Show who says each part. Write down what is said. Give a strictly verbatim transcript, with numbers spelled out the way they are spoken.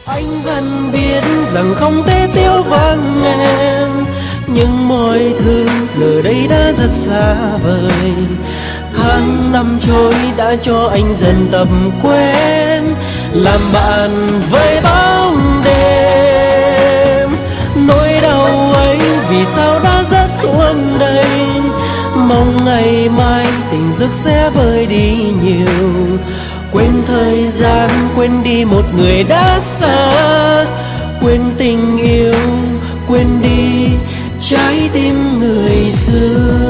Speaker 1: Anh vẫn biết rằng không thể thiếu vắng em, nhưng mọi thứ giờ đây đã rất xa vời. Tháng năm trôi đã cho anh dần tập quen làm bạn với bóng đêm. Nỗi đau ấy vì sao đã rất tuôn đầy, mong ngày mai tình giấc sẽ vơi đi nhiều. Quên thời gian, quên đi một người đã xa, quên tình yêu, quên đi trái tim người xưa.